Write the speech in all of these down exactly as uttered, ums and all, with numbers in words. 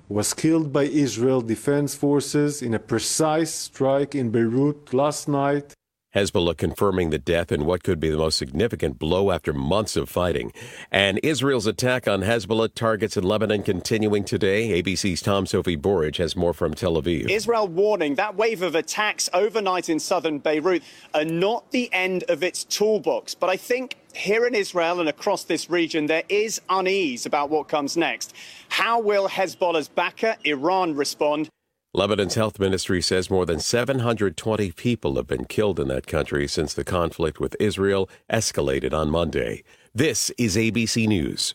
was killed by Israel Defense Forces in a precise strike in Beirut last night. Hezbollah confirming the death in what could be the most significant blow after months of fighting. And Israel's attack on Hezbollah targets in Lebanon continuing today. A B C's Tom Sophie Borage has more from Tel Aviv. Israel warning that wave of attacks overnight in southern Beirut are not the end of its toolbox. But I think here in Israel and across this region, there is unease about what comes next. How will Hezbollah's backer, Iran, respond? Lebanon's health ministry says more than seven hundred twenty people have been killed in that country since the conflict with Israel escalated on Monday. This is A B C News.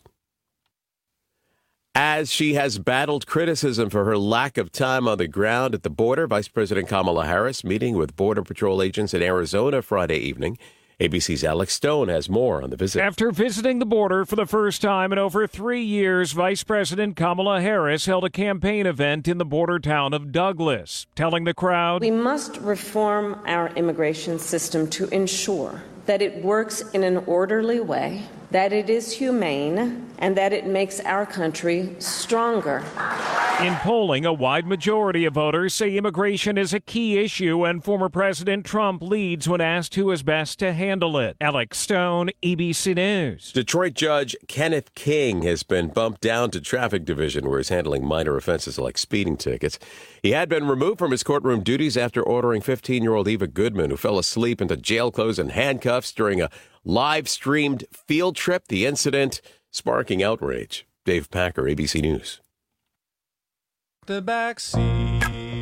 As she has battled criticism for her lack of time on the ground at the border, Vice President Kamala Harris meeting with Border Patrol agents in Arizona Friday evening. A B C's Alex Stone has more on the visit. After visiting the border for the first time in over three years, Vice President Kamala Harris held a campaign event in the border town of Douglas, telling the crowd, "We must reform our immigration system to ensure that it works in an orderly way, that it is humane, and that it makes our country stronger." In polling, a wide majority of voters say immigration is a key issue, and former President Trump leads when asked who is best to handle it. Alex Stone, A B C News. Detroit Judge Kenneth King has been bumped down to traffic division, where he's handling minor offenses like speeding tickets. He had been removed from his courtroom duties after ordering fifteen-year-old Eva Goodman, who fell asleep into jail clothes and handcuffs during a live-streamed field trip. The incident sparking outrage. Dave Packer, A B C News. The back seat.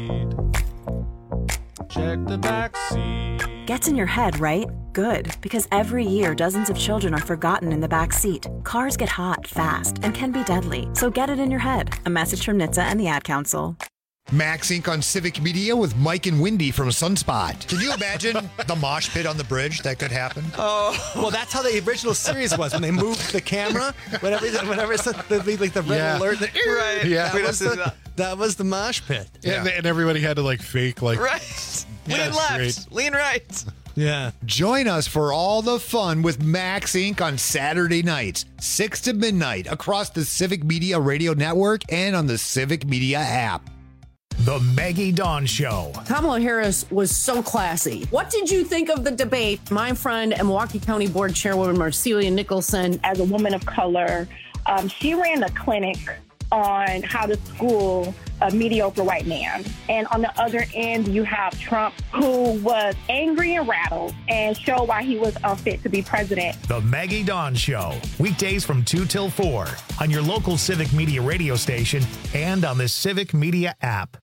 Check the back seat. Gets in your head, right? Good, because every year dozens of children are forgotten in the back seat. Cars get hot fast and can be deadly, so get it in your head. A message from N H T S A and the Ad Council. Max Incorporated on Civic Media with Mike and Wendy from Sunspot. Can you imagine the mosh pit on the bridge that could happen? Oh, well, that's how the original series was when they moved the camera. Whenever, whenever it's the, the, like the red Yeah. alert, the, Right. Yeah, We that was, don't do the, that. that was the mosh pit. Yeah. And, and everybody had to like fake like Right. Lean That's left. great. Lean right. Yeah. Join us for all the fun with Max Incorporated on Saturday nights, six to midnight, across the Civic Media Radio Network and on the Civic Media app. The Maggie Dawn Show. Kamala Harris was so classy. What did you think of the debate? My friend and Milwaukee County Board Chairwoman Marcelia Nicholson. As a woman of color, um, she ran a clinic on how to school a mediocre white man. And on the other end, you have Trump, who was angry and rattled and showed why he was unfit to be president. The Maggie Dawn Show. Weekdays from two till four on your local Civic Media radio station and on the Civic Media app.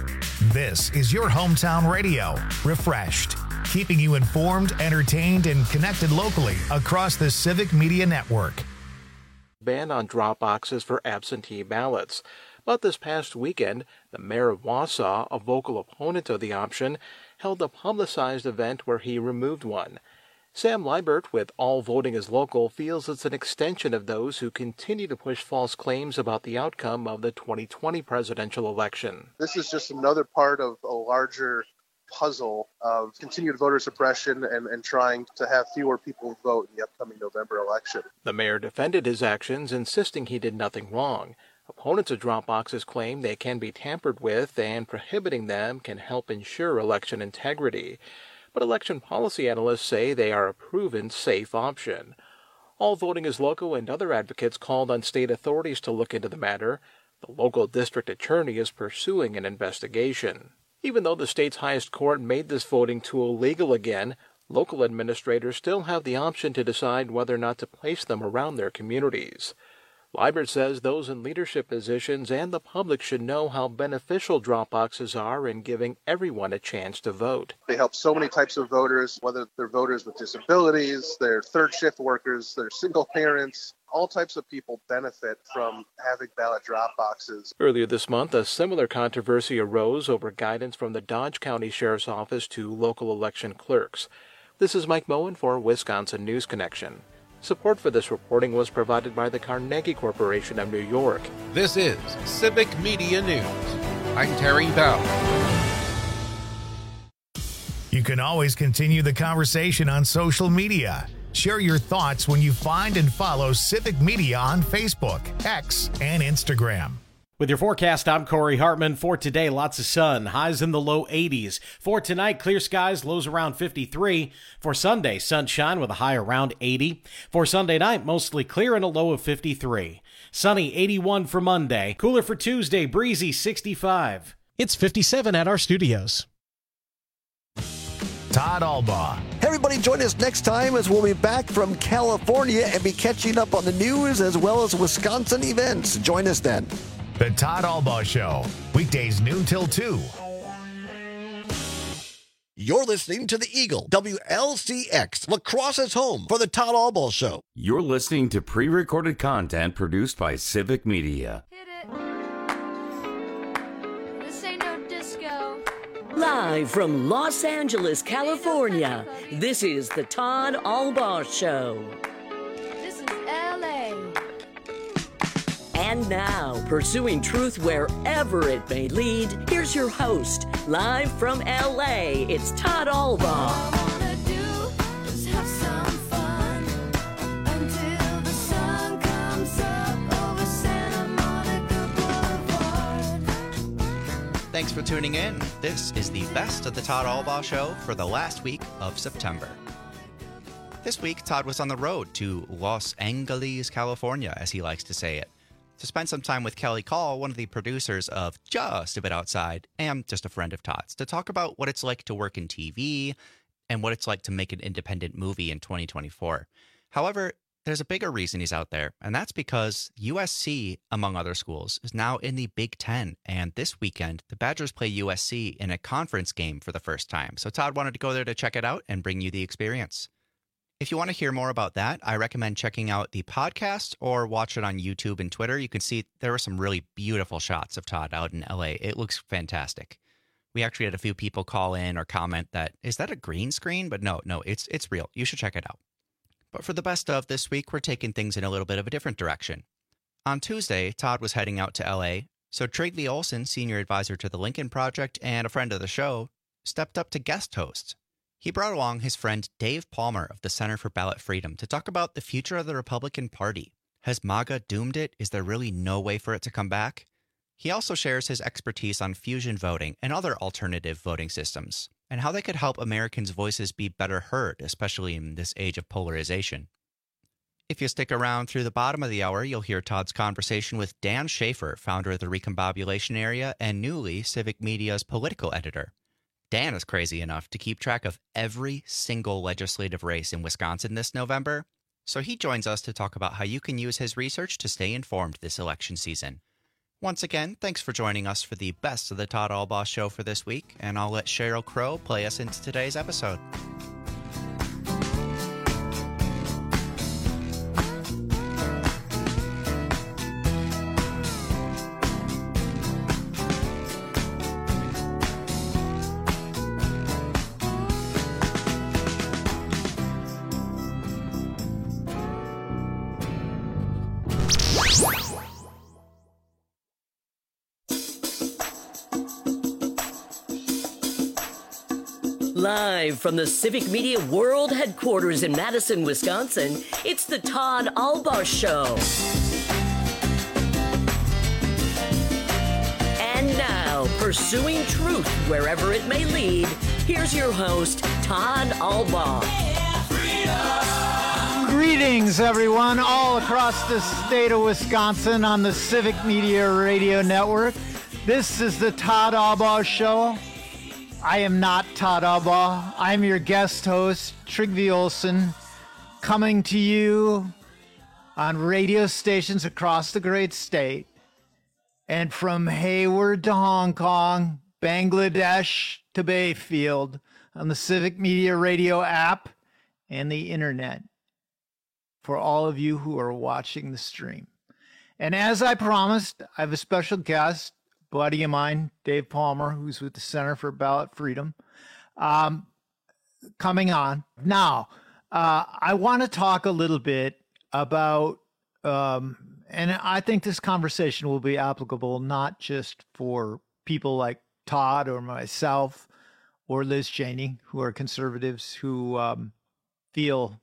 This is your hometown radio, refreshed, keeping you informed, entertained, and connected locally across the Civic Media network. Ban on drop boxes for absentee ballots. But this past weekend, the mayor of Wausau, a vocal opponent of the option, held a publicized event where he removed one. Sam Liebert with All Voting is Local feels it's an extension of those who continue to push false claims about the outcome of the twenty twenty presidential election. This is just another part of a larger puzzle of continued voter suppression and, and trying to have fewer people vote in the upcoming November election. The mayor defended his actions, insisting he did nothing wrong. Opponents of drop boxes claim they can be tampered with, and prohibiting them can help ensure election integrity. But election policy analysts say they are a proven safe option. All Voting is Local and other advocates called on state authorities to look into the matter. The local district attorney is pursuing an investigation. Even though the state's highest court made this voting tool legal again, local administrators still have the option to decide whether or not to place them around their communities. Liebert says those in leadership positions and the public should know how beneficial drop boxes are in giving everyone a chance to vote. They help so many types of voters, whether they're voters with disabilities, they're third shift workers, they're single parents. All types of people benefit from having ballot drop boxes. Earlier this month, a similar controversy arose over guidance from the Dodge County Sheriff's Office to local election clerks. This is Mike Moen for Wisconsin News Connection. Support for this reporting was provided by the Carnegie Corporation of New York. This is Civic Media News. I'm Terry Bell. You can always continue the conversation on social media. Share your thoughts when you find and follow Civic Media on Facebook, X, and Instagram. With your forecast, I'm Corey Hartman. For today, lots of sun, highs in the low eighties. For tonight, clear skies, lows around fifty-three. For Sunday, sunshine with a high around eighty. For Sunday night, mostly clear and a low of fifty-three. Sunny, eighty-one for Monday. Cooler for Tuesday, breezy, sixty-five. It's fifty-seven at our studios. Todd Albaugh. Hey everybody, join us next time as we'll be back from California and be catching up on the news as well as Wisconsin events. Join us then. The Todd Albaugh Show, weekdays noon till two. You're listening to the Eagle, W L C X, La Crosse's home for the Todd Albaugh Show. You're listening to pre-recorded content produced by Civic Media. Hit it. This ain't no disco. Live from Los Angeles, California, this is the Todd Albaugh Show. This is L A. And now, pursuing truth wherever it may lead, here's your host, live from L A, it's Todd Albaugh. Thanks for tuning in. This is the best of the Todd Albaugh Show for the last week of September. This week, Todd was on the road to Los Angeles, California, as he likes to say it, to spend some time with Kelly Call, one of the producers of Just a Bit Outside, and just a friend of Todd's, to talk about what it's like to work in T V and what it's like to make an independent movie in twenty twenty-four. However, there's a bigger reason he's out there, and that's because U S C, among other schools, is now in the Big Ten, and this weekend, the Badgers play U S C in a conference game for the first time. So Todd wanted to go there to check it out and bring you the experience. If you want to hear more about that, I recommend checking out the podcast or watch it on YouTube and Twitter. You can see there were some really beautiful shots of Todd out in L A. It looks fantastic. We actually had a few people call in or comment that, is that a green screen? But no, no, it's it's real. You should check it out. But for the best of this week, we're taking things in a little bit of a different direction. On Tuesday, Todd was heading out to L A, so Trygve Olsen, senior advisor to the Lincoln Project and a friend of the show, stepped up to guest host. He brought along his friend Dave Palmer of the Center for Ballot Freedom to talk about the future of the Republican Party. Has MAGA doomed it? Is there really no way for it to come back? He also shares his expertise on fusion voting and other alternative voting systems, and how they could help Americans' voices be better heard, especially in this age of polarization. If you stick around through the bottom of the hour, you'll hear Todd's conversation with Dan Schaefer, founder of the Recombobulation Area and newly Civic Media's political editor. Dan is crazy enough to keep track of every single legislative race in Wisconsin this November, so he joins us to talk about how you can use his research to stay informed this election season. Once again, thanks for joining us for the best of the Todd Albaugh Show for this week, and I'll let Sheryl Crow play us into today's episode. Live from the Civic Media World Headquarters in Madison, Wisconsin, it's the Todd Albaugh Show. And now, pursuing truth wherever it may lead, here's your host, Todd Albaugh. Greetings, everyone, all across the state of Wisconsin on the Civic Media Radio Network. This is the Todd Albaugh Show. I am not Todd Albaugh. I'm your guest host, Trygve Olsen, coming to you on radio stations across the great state, and from Hayward to Hong Kong, Bangladesh to Bayfield, on the Civic Media Radio app and the internet, for all of you who are watching the stream. And as I promised, I have a special guest, buddy of mine, Dave Palmer, who's with the Center for Ballot Freedom, um, coming on. Now, uh, I want to talk a little bit about, um, and I think this conversation will be applicable not just for people like Todd or myself or Liz Cheney, who are conservatives who um, feel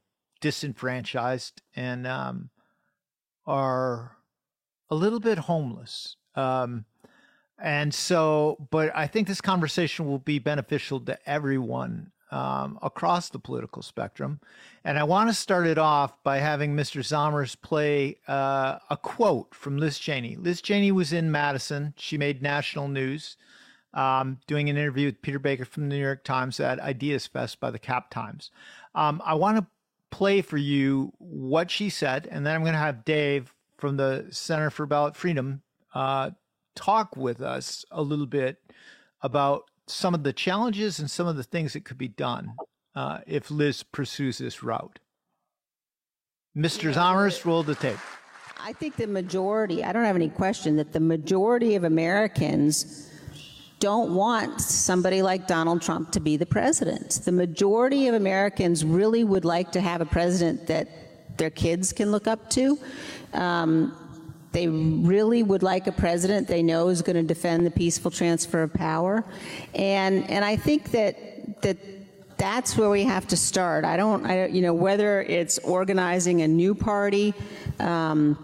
disenfranchised and um, are a little bit homeless Um, and so, but I think this conversation will be beneficial to everyone um, across the political spectrum. And I want to start it off by having Mister Zommers play uh, a quote from Liz Cheney. Liz Cheney was in Madison. She made national news, um, doing an interview with Peter Baker from the New York Times at Ideas Fest by the Cap Times. Um, I want to play for you what she said, and then I'm going to have Dave from the Center for Ballot Freedom uh, talk with us a little bit about some of the challenges and some of the things that could be done uh, if Liz pursues this route. Mister Zommers, roll the tape. I think the majority, I don't have any question that the majority of Americans don't want somebody like Donald Trump to be the president. The majority of Americans really would like to have a president that their kids can look up to. Um, They really would like a president they know is going to defend the peaceful transfer of power. And and I think that that that's where we have to start. I don't, I, you know, whether it's organizing a new party. Um,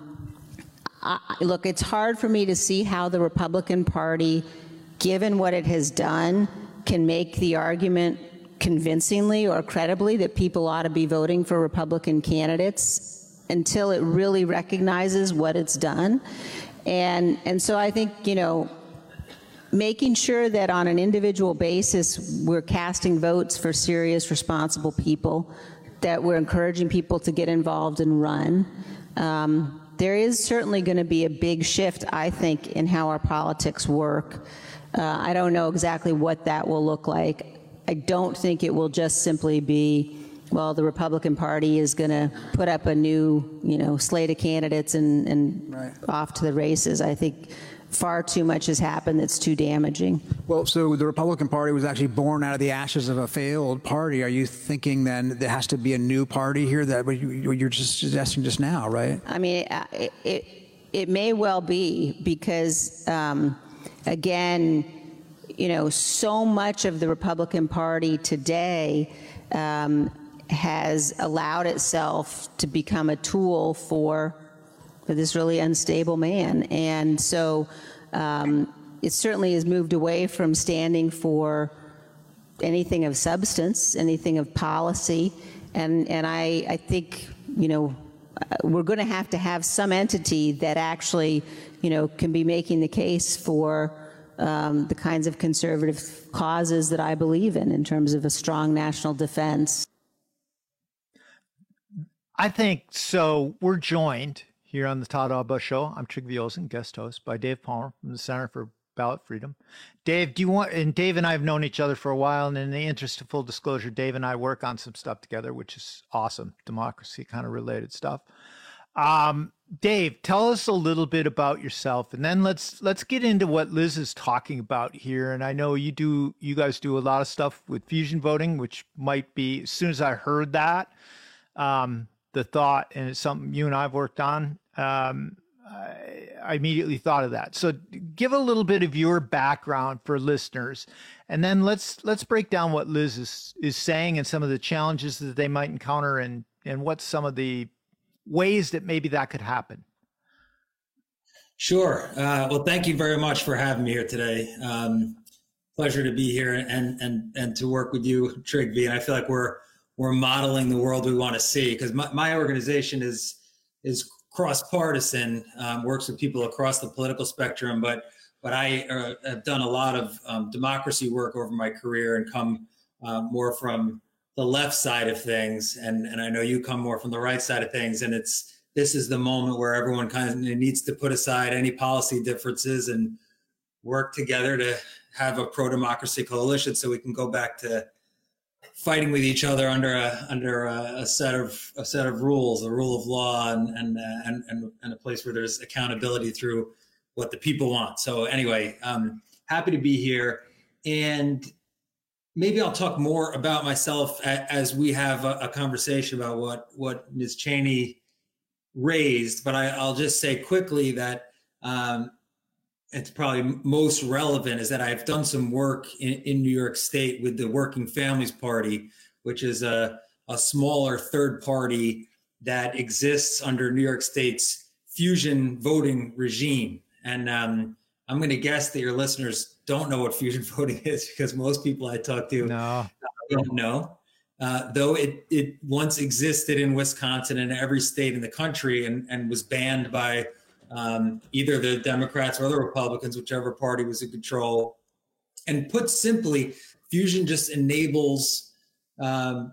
I, look, it's hard for me to see how the Republican Party, given what it has done, can make the argument convincingly or credibly that people ought to be voting for Republican candidates until it really recognizes what it's done. And and so I think, you know, making sure that on an individual basis we're casting votes for serious, responsible people, that we're encouraging people to get involved and run. Um, there is certainly going to be a big shift, I think, in how our politics work. Uh, I don't know exactly what that will look like. I don't think it will just simply be, well, the Republican Party is going to put up a new, you know, slate of candidates and, and right. off to the races. I think far too much has happened that's too damaging. Well, so the Republican Party was actually born out of the ashes of a failed party. Are you thinking then there has to be a new party here that you're just suggesting just now, right? I mean, it, it, it may well be because, um, again, you know, so much of the Republican Party today um, has allowed itself to become a tool for for this really unstable man. And so um, it certainly has moved away from standing for anything of substance, anything of policy. And, and I, I think, you know, we're going to have to have some entity that actually, you know, can be making the case for um, the kinds of conservative causes that I believe in, in terms of a strong national defense. I think so. We're joined here on the Todd Alba Show. I'm Trig Olsen, guest host, by Dave Palmer from the Center for Ballot Freedom. Dave, do you want, and Dave and I have known each other for a while, and in the interest of full disclosure, Dave and I work on some stuff together, which is awesome, democracy kind of related stuff. Um, Dave, tell us a little bit about yourself, and then let's let's get into what Liz is talking about here. And I know you do, you guys do a lot of stuff with fusion voting, which might be, as soon as I heard that, um, the thought, and it's something you and I've worked on, um, I, I immediately thought of that. So give a little bit of your background for listeners, and then let's let's break down what Liz is, is saying and some of the challenges that they might encounter, and, and what's some of the ways that maybe that could happen. Sure. Uh, well, thank you very much for having me here today. Um, pleasure to be here and and and to work with you, Trig V. And I feel like we're we're modeling the world we want to see, because my, my organization is is cross-partisan, um, works with people across the political spectrum, but but I uh, have done a lot of um, democracy work over my career and come uh, more from the left side of things, and and I know you come more from the right side of things, and it's this is the moment where everyone kind of needs to put aside any policy differences and work together to have a pro-democracy coalition so we can go back to fighting with each other under a under a, a set of a set of rules, a rule of law, and and uh, and, and and a place where there's accountability through what the people want. So anyway, um, happy to be here, and maybe I'll talk more about myself a, as we have a, a conversation about what what Miz Cheney raised. But I, I'll just say quickly that um, it's probably most relevant is that I've done some work in, in New York State with the Working Families Party, which is a, a smaller third party that exists under New York State's fusion voting regime. And um, I'm going to guess that your listeners don't know what fusion voting is, because most people I talk to no. don't know. Uh, though it, it once existed in Wisconsin and every state in the country, and, and was banned by um, either the Democrats or the Republicans, whichever party was in control. And put simply, fusion just enables um,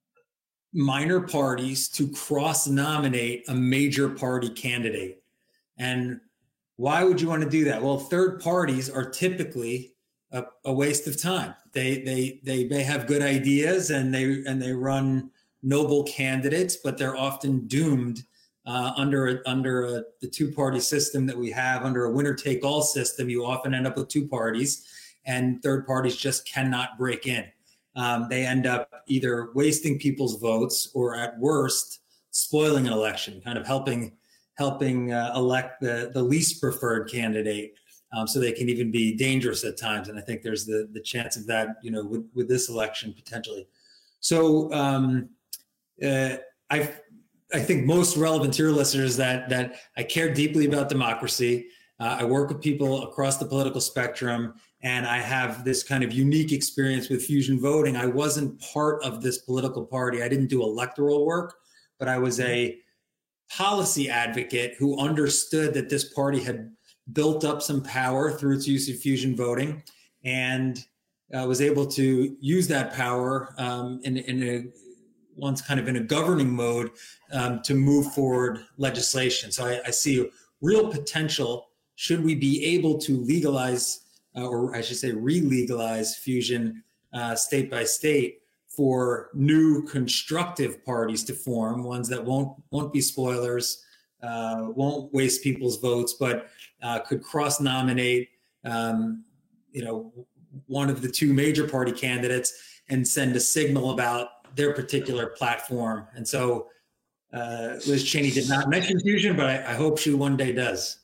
minor parties to cross-nominate a major party candidate. And why would you want to do that? Well, third parties are typically a, a waste of time. They they they may have good ideas and they and they run noble candidates, but they're often doomed uh, under a, under a, the two-party system that we have. Under a winner-take-all system, you often end up with two parties, and third parties just cannot break in. Um, they end up either wasting people's votes or, at worst, spoiling an election, kind of helping helping uh, elect the, the least preferred candidate, um, so they can even be dangerous at times. And I think there's the the chance of that, you know, with, with this election potentially. So um, uh, I I think most relevant to your listeners that that I care deeply about democracy. Uh, I work with people across the political spectrum, and I have this kind of unique experience with fusion voting. I wasn't part of this political party. I didn't do electoral work, but I was a policy advocate who understood that this party had built up some power through its use of fusion voting, and uh, was able to use that power um, in, in a once kind of in a governing mode um, to move forward legislation. So I, I see real potential should we be able to legalize, uh, or I should say re-legalize fusion uh, state by state, for new constructive parties to form, ones that won't won't be spoilers, uh, won't waste people's votes, but uh, could cross-nominate, um, you know, one of the two major party candidates and send a signal about their particular platform. And so uh, Liz Cheney did not mention fusion, but I, I hope she one day does.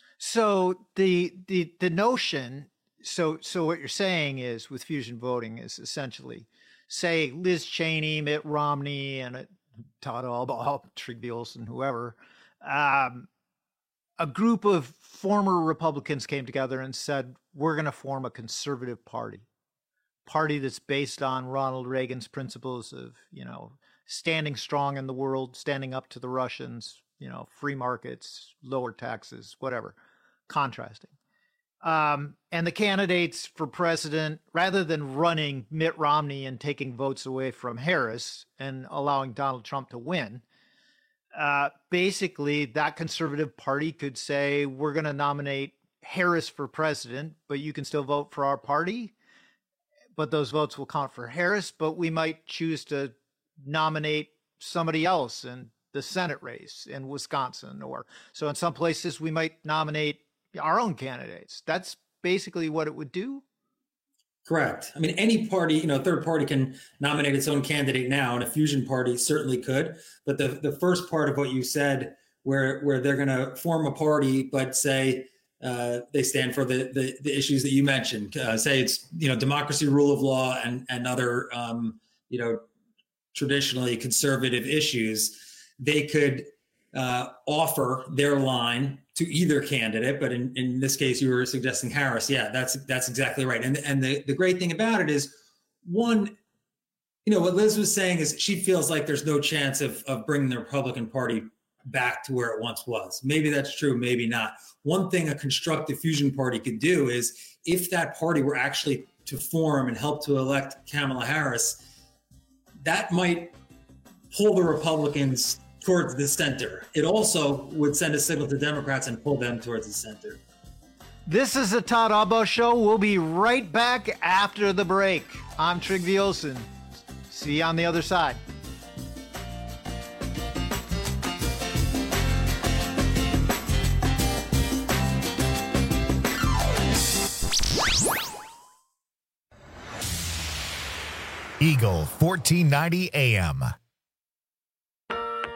So the the the notion, so so what you're saying is with fusion voting is essentially, say Liz Cheney, Mitt Romney, and uh, Todd Albaugh, Trygve Olsen, whoever, um, a group of former Republicans came together and said, we're going to form a conservative party, party that's based on Ronald Reagan's principles of, you know, standing strong in the world, standing up to the Russians, you know, free markets, lower taxes, whatever, contrasting. Um, and the candidates for president, rather than running Mitt Romney and taking votes away from Harris and allowing Donald Trump to win, uh, basically that conservative party could say, we're going to nominate Harris for president, but you can still vote for our party, but those votes will count for Harris, but we might choose to nominate somebody else in the Senate race in Wisconsin, or so in some places we might nominate our own candidates. That's basically what it would do. Correct. I mean, any party, you know, third party can nominate its own candidate now, and a fusion party certainly could. But the the first part of what you said, where where they're going to form a party, but say uh, they stand for the, the the issues that you mentioned, uh, say it's, you know, democracy, rule of law, and and other um, you know, traditionally conservative issues, they could uh, offer their line to either candidate, but in, in this case, you were suggesting Harris. Yeah, that's that's exactly right. And and the, the great thing about it is, one, you know, what Liz was saying is she feels like there's no chance of of bringing the Republican Party back to where it once was. Maybe that's true, maybe not. One thing a constructive fusion party could do is, if that party were actually to form and help to elect Kamala Harris, that might pull the Republicans towards the center. It also would send a signal to Democrats and pull them towards the center. This is the Todd Albaugh Show. We'll be right back after the break. I'm Trygve Olsen. See you on the other side. Eagle fourteen ninety A M.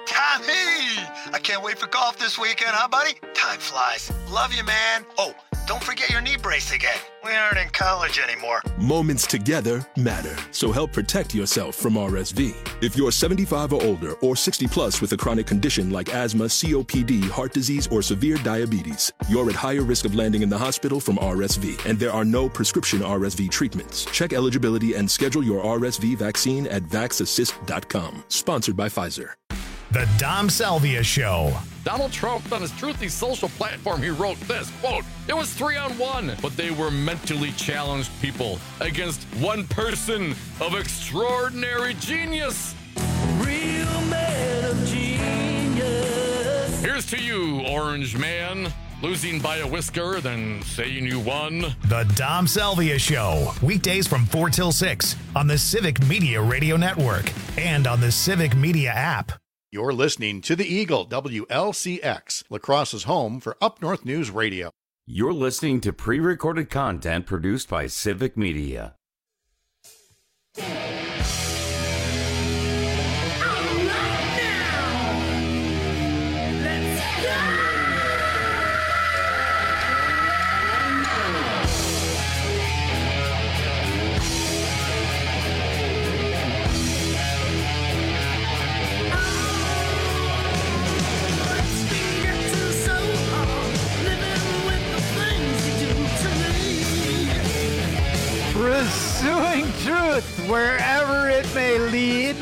Tommy! I can't wait for golf this weekend, huh, buddy? Time flies. Love you, man. Oh, don't forget your knee brace again. We aren't in college anymore. Moments together matter, so help protect yourself from R S V. If you're seventy-five or older or sixty plus with a chronic condition like asthma, C O P D, heart disease, or severe diabetes, you're at higher risk of landing in the hospital from R S V, and there are no prescription R S V treatments. Check eligibility and schedule your R S V vaccine at vax assist dot com. Sponsored by Pfizer. The Dom Salvia Show. Donald Trump, on his Truthy social platform, he wrote this, quote, "It was three on one, but they were mentally challenged people against one person of extraordinary genius." Real man of genius. Here's to you, Orange Man. Losing by a whisker, then saying you won. The Dom Salvia Show. Weekdays from four till six on the Civic Media Radio Network and on the Civic Media app. You're listening to the Eagle, W L C X, La Crosse's home for Up North News Radio. You're listening to pre-recorded content produced by Civic Media. Pursuing truth wherever it may lead.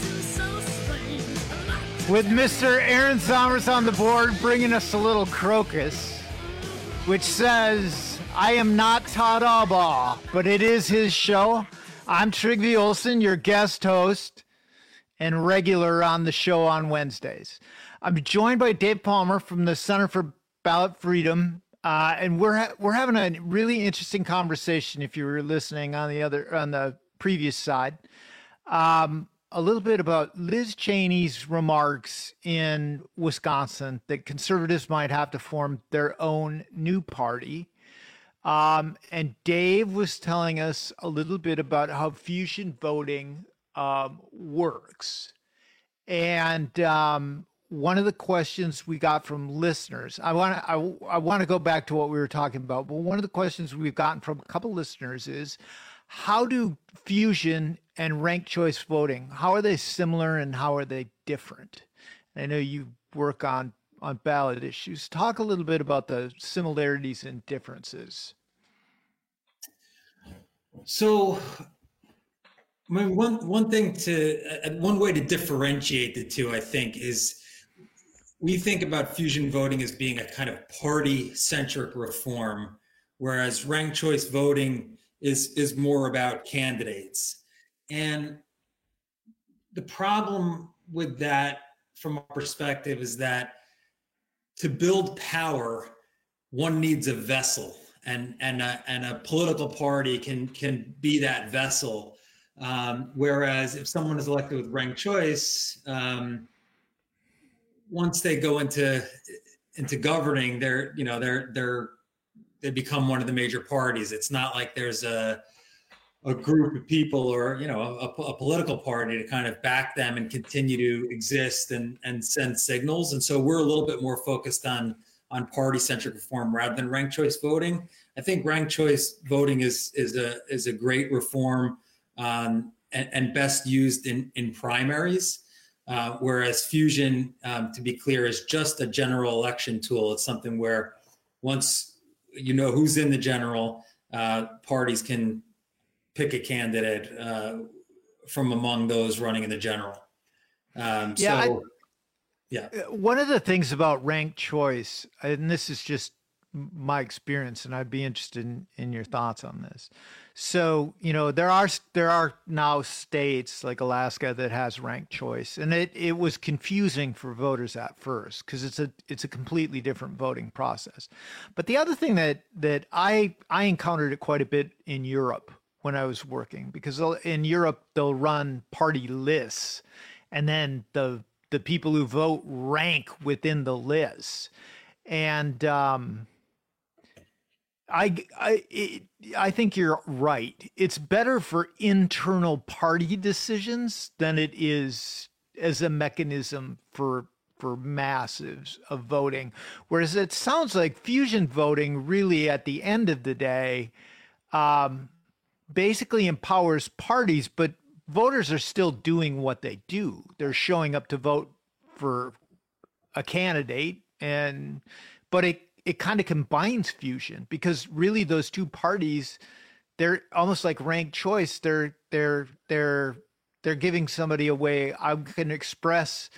With Mister Aaron Somers on the board, bringing us a little crocus, which says, "I am not Todd Albaugh, but it is his show." I'm Trygve Olsen, your guest host and regular on the show on Wednesdays. I'm joined by Dave Palmer from the Center for Ballot Freedom. Uh, and we're ha- we're having a really interesting conversation. If you were listening on the other on the previous side, um, a little bit about Liz Cheney's remarks in Wisconsin that conservatives might have to form their own new party. Um, and Dave was telling us a little bit about how fusion voting um, works, and um, one of the questions we got from listeners, I want to I, I want to go back to what we were talking about, but one of the questions we've gotten from a couple listeners is, how do fusion and ranked choice voting, how are they similar and how are they different? And I know you work on, on ballot issues. Talk a little bit about the similarities and differences. So, I mean, one, one thing to, uh, one way to differentiate the two, I think, is we think about fusion voting as being a kind of party-centric reform, whereas ranked choice voting is is more about candidates. And the problem with that, from our perspective, is that to build power, one needs a vessel, and and a, and a political party can can be that vessel. Um, whereas if someone is elected with ranked choice, um, once they go into into governing, they're you know they're they're they become one of the major parties. It's not like there's a a group of people or you know a, a political party to kind of back them and continue to exist and and send signals. And so we're a little bit more focused on on party-centric reform rather than ranked choice voting. I think ranked choice voting is is a is a great reform um, and, and best used in in primaries. Uh, whereas fusion, um, to be clear, is just a general election tool. It's something where once you know who's in the general, uh, parties can pick a candidate uh, from among those running in the general. Um, yeah, so, I, yeah. One of the things about ranked choice, and this is just my experience, and I'd be interested in, in your thoughts on this. So, you know, there are there are now states like Alaska that has ranked choice, and it, it was confusing for voters at first because it's a it's a completely different voting process. But the other thing that that I I encountered it quite a bit in Europe when I was working, because in Europe they'll run party lists, and then the the people who vote rank within the lists, and um, I, I, it, I think you're right. It's better for internal party decisions than it is as a mechanism for for masses of voting. Whereas it sounds like fusion voting really at the end of the day um, basically empowers parties, but voters are still doing what they do. They're showing up to vote for a candidate, and but it, it kind of combines fusion, because really those two parties, they're almost like ranked choice. They're they're they're they're giving somebody a way I can express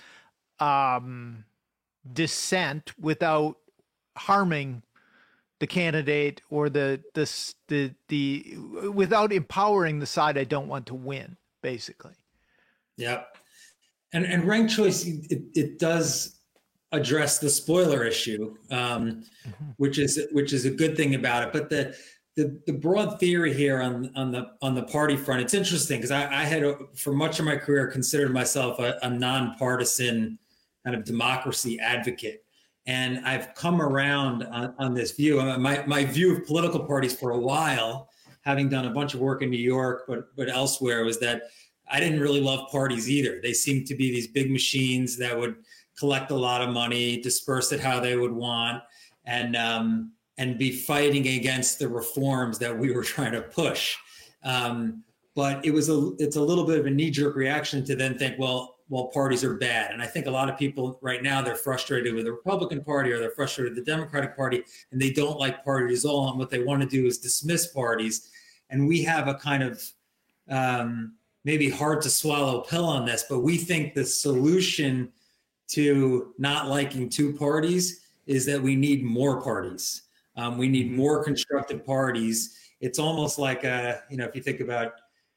um, dissent without harming the candidate or the the the the without empowering the side I don't want to win, basically. Yeah, and and ranked choice, it, it does address the spoiler issue, um, mm-hmm. which is which is a good thing about it. But the the, the broad theory here on on the on the party front, it's interesting because I, I had for much of my career considered myself a, a nonpartisan kind of democracy advocate, and I've come around on, on this view. My my view of political parties for a while, having done a bunch of work in New York, but but elsewhere, was that I didn't really love parties either. They seemed to be these big machines that would collect a lot of money, disperse it how they would want, and um, and be fighting against the reforms that we were trying to push. Um, but it was a it's a little bit of a knee-jerk reaction to then think, well, well, parties are bad. And I think a lot of people right now, they're frustrated with the Republican Party or they're frustrated with the Democratic Party, and they don't like parties at all. And what they want to do is dismiss parties. And we have a kind of um, maybe hard to swallow pill on this, but we think the solution to not liking two parties is that we need more parties. Um, we need more constructive parties. It's almost like, a, you know, if you think about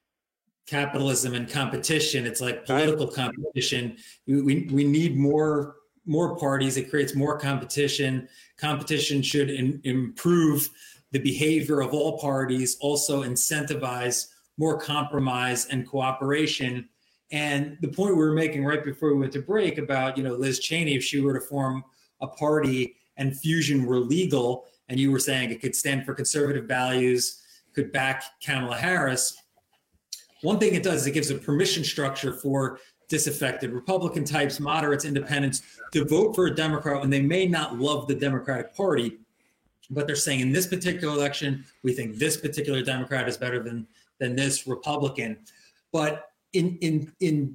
capitalism and competition, it's like political competition. We, we, we need more, more parties. It creates more competition. Competition should in, improve the behavior of all parties, also incentivize more compromise and cooperation. And the point we were making right before we went to break about, you know, Liz Cheney, if she were to form a party and fusion were legal, and you were saying it could stand for conservative values, could back Kamala Harris. One thing it does is it gives a permission structure for disaffected Republican types, moderates, independents to vote for a Democrat when they may not love the Democratic Party, but they're saying in this particular election, we think this particular Democrat is better than, than this Republican. But in in in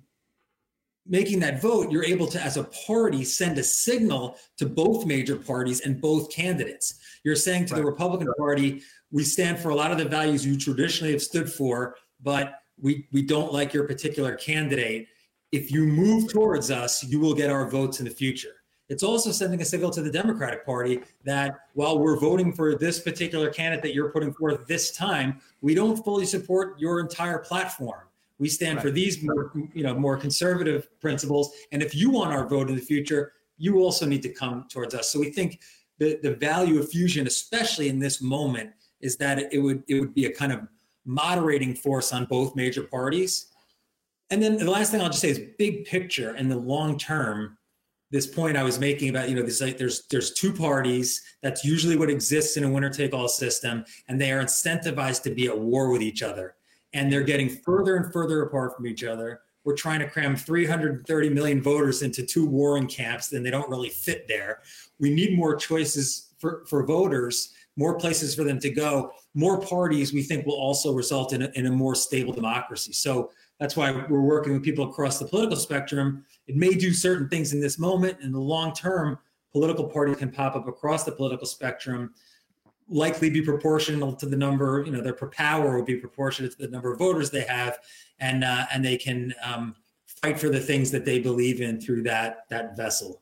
making that vote, you're able to, as a party, send a signal to both major parties and both candidates. You're saying to right. the Republican Party, we stand for a lot of the values you traditionally have stood for, but we, we don't like your particular candidate. If you move towards us, you will get our votes in the future. It's also sending a signal to the Democratic Party that while we're voting for this particular candidate that you're putting forth this time, we don't fully support your entire platform. We stand right. for these more, you know, more conservative principles. And if you want our vote in the future, you also need to come towards us. So we think the, the value of fusion, especially in this moment, is that it would it would be a kind of moderating force on both major parties. And then the last thing I'll just say is big picture and the long term. This point I was making about, you know, this, like, there's there's two parties. That's usually what exists in a winner-take-all system, and they are incentivized to be at war with each other. And they're getting further and further apart from each other. We're trying to cram three hundred thirty million voters into two warring camps, and they don't really fit there. We need more choices for, for voters, more places for them to go. More parties, we think, will also result in a, in a more stable democracy. So that's why we're working with people across the political spectrum. It may do certain things in this moment. In the long term, political parties can pop up across the political spectrum, likely be proportional to the number, you know, their power will be proportionate to the number of voters they have, and uh, and they can um, fight for the things that they believe in through that that vessel.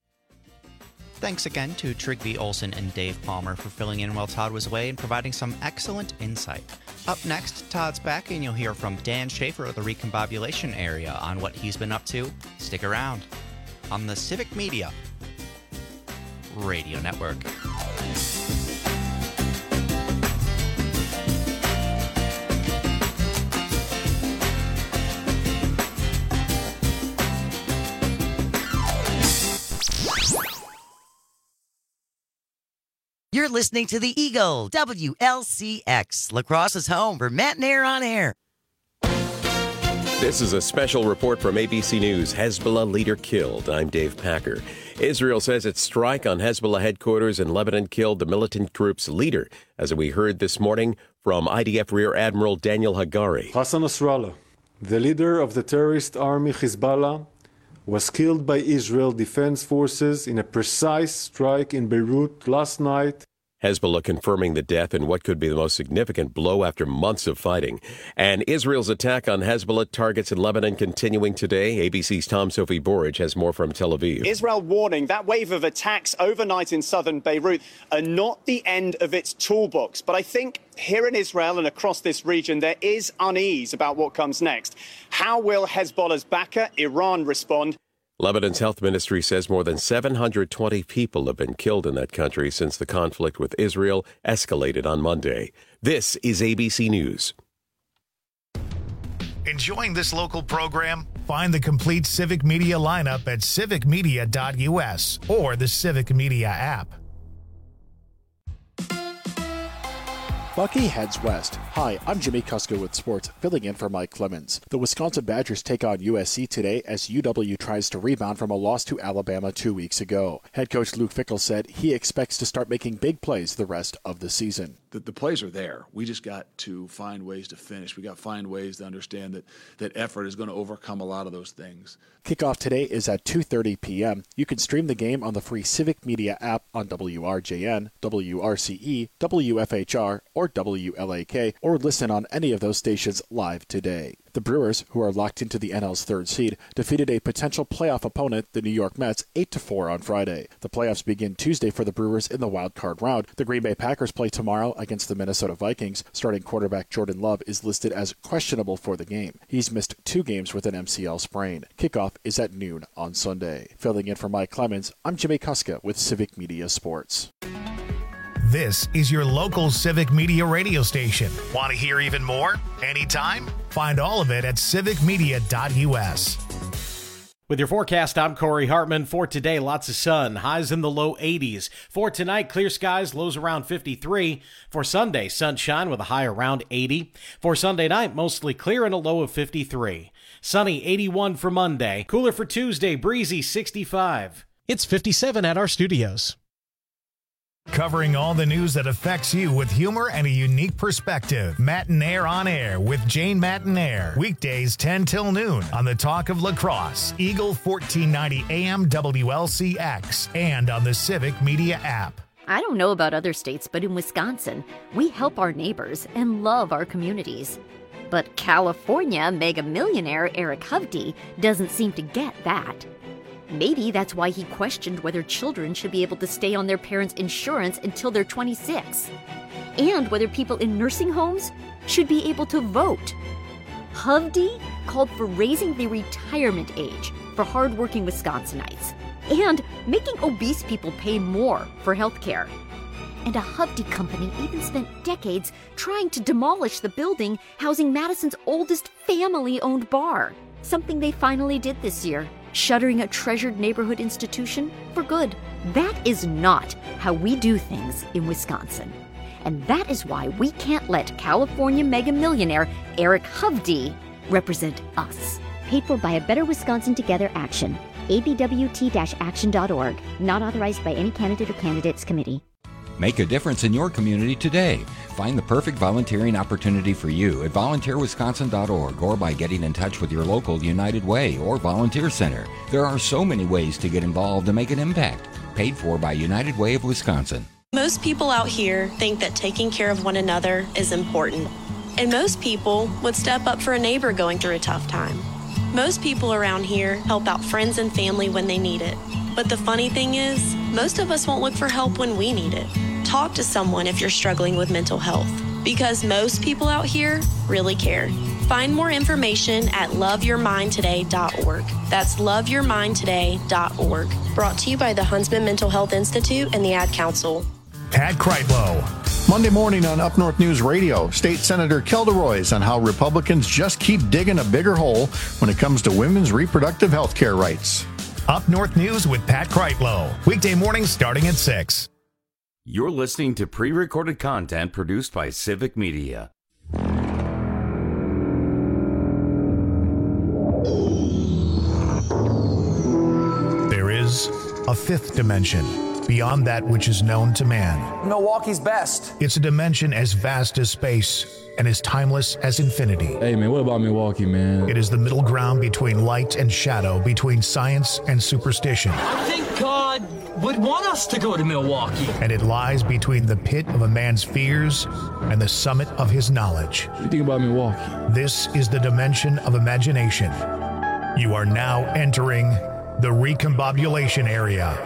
Thanks again to Trygve Olsen and Dave Palmer for filling in while Todd was away and providing some excellent insight. Up next, Todd's back, and you'll hear from Dan Schaefer of the Recombobulation Area on what he's been up to. Stick around on the Civic Media Radio Network. You're listening to The Eagle, W L C X, La Crosse's home for Matt and Air on Air. This is a special report from A B C News. Hezbollah leader killed. I'm Dave Packer. Israel says its strike on Hezbollah headquarters in Lebanon killed the militant group's leader, as we heard this morning from I D F Rear Admiral Daniel Hagari. Hassan Nasrallah, the leader of the terrorist army Hezbollah, was killed by Israel Defense Forces in a precise strike in Beirut last night. Hezbollah confirming the death in what could be the most significant blow after months of fighting. And Israel's attack on Hezbollah targets in Lebanon continuing today. A B C's Tom Sophie Borage has more from Tel Aviv. Israel warning that wave of attacks overnight in southern Beirut are not the end of its toolbox. But I think here in Israel and across this region, there is unease about what comes next. How will Hezbollah's backer, Iran, respond? Lebanon's health ministry says more than seven hundred twenty people have been killed in that country since the conflict with Israel escalated on Monday. This is A B C News. Enjoying this local program? Find the complete Civic Media lineup at civic media dot u s or the Civic Media app. Bucky heads west. Hi, I'm Jimmy Kuska with sports, filling in for Mike Clemens. The Wisconsin Badgers take on U S C today as U W tries to rebound from a loss to Alabama two weeks ago. Head coach Luke Fickell said he expects to start making big plays the rest of the season. The, the plays are there. We just got to find ways to finish. We got to find ways to understand that, that effort is going to overcome a lot of those things. Kickoff today is at two thirty p.m. You can stream the game on the free Civic Media app on W R J N, W R C E, W F H R, or W L A K, or listen on any of those stations live today. The Brewers, who are locked into the N L's third seed, defeated a potential playoff opponent, the New York Mets, eight to four on Friday. The playoffs begin Tuesday for the Brewers in the wild card round. The Green Bay Packers play tomorrow against the Minnesota Vikings. Starting quarterback Jordan Love is listed as questionable for the game. He's missed two games with an M C L sprain. Kickoff is at noon on Sunday. Filling in for Mike Clemens, I'm Jimmy Kuska with Civic Media Sports. This is your local Civic Media radio station. Want to hear even more? Anytime? Find all of it at civic media dot u s. With your forecast, I'm Corey Hartman. For today, lots of sun, highs in the low eighties. For tonight, clear skies, lows around fifty-three. For Sunday, sunshine with a high around eighty. For Sunday night, mostly clear and a low of fifty-three. Sunny, eighty-one for Monday. Cooler for Tuesday, breezy, sixty-five. It's fifty-seven at our studios. Covering all the news that affects you with humor and a unique perspective. Matinaire on Air with Jane Matinaire. Weekdays ten till noon on the Talk of La Crosse, Eagle fourteen ninety A M W L C X, and on the Civic Media app. I don't know about other states, but in Wisconsin, we help our neighbors and love our communities. But California mega millionaire Eric Hovde doesn't seem to get that. Maybe that's why he questioned whether children should be able to stay on their parents' insurance until they're twenty-six, and whether people in nursing homes should be able to vote. Hovde called for raising the retirement age for hardworking Wisconsinites and making obese people pay more for health care. And a Hovde company even spent decades trying to demolish the building housing Madison's oldest family-owned bar, something they finally did this year. Shuttering a treasured neighborhood institution for good. That is not how we do things in Wisconsin. And that is why we can't let California mega millionaire Eric Hovde represent us. Paid for by a Better Wisconsin Together Action. A B W T action dot org. Not authorized by any candidate or candidates committee. Make a difference in your community today. Find the perfect volunteering opportunity for you at volunteer wisconsin dot org or by getting in touch with your local United Way or Volunteer Center. There are so many ways to get involved and make an impact. Paid for by United Way of Wisconsin. Most people out here think that taking care of one another is important. And most people would step up for a neighbor going through a tough time. Most people around here help out friends and family when they need it. But the funny thing is, most of us won't look for help when we need it. Talk to someone if you're struggling with mental health, because most people out here really care. Find more information at love your mind today dot org. That's love your mind today dot org. Brought to you by the Huntsman Mental Health Institute and the Ad Council. Pat Kreitlow. Monday morning on Up North News Radio, State Senator Kelda Roys on how Republicans just keep digging a bigger hole when it comes to women's reproductive health care rights. Up North News with Pat Kreitlow. Weekday mornings starting at six. You're listening to pre-recorded content produced by Civic Media. a fifth dimension, beyond that which is known to man. Milwaukee's best. It's a dimension as vast as space and as timeless as infinity. Hey, man, what about Milwaukee, man? It is the middle ground between light and shadow, between science and superstition. I think God would want us to go to Milwaukee. And it lies between the pit of a man's fears and the summit of his knowledge. What do you think about Milwaukee? This is the dimension of imagination. You are now entering the recombobulation area.